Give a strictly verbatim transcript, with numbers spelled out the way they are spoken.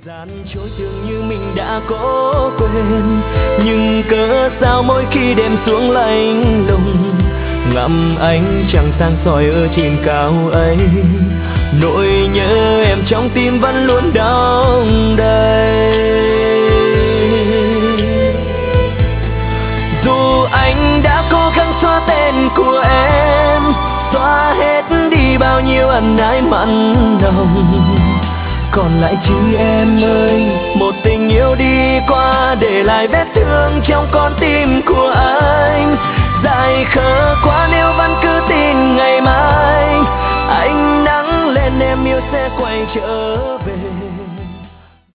gian trôi tưởng như mình đã cố quên, nhưng cớ sao mỗi khi đêm xuống lạnh lùng ngắm ánh trăng sáng soi ở trên cao ấy, nỗi nhớ em trong tim vẫn luôn đong đầy. Dù anh đã cố gắng xóa tên của em, xóa hết đi bao nhiêu ân ái mặn nồng, còn lại chỉ em ơi, một tình yêu đi qua để lại vết thương trong con tim của anh. Dài khờ quá nếu vẫn cứ tin ngày mai ánh nắng lên em yêu sẽ quay trở về.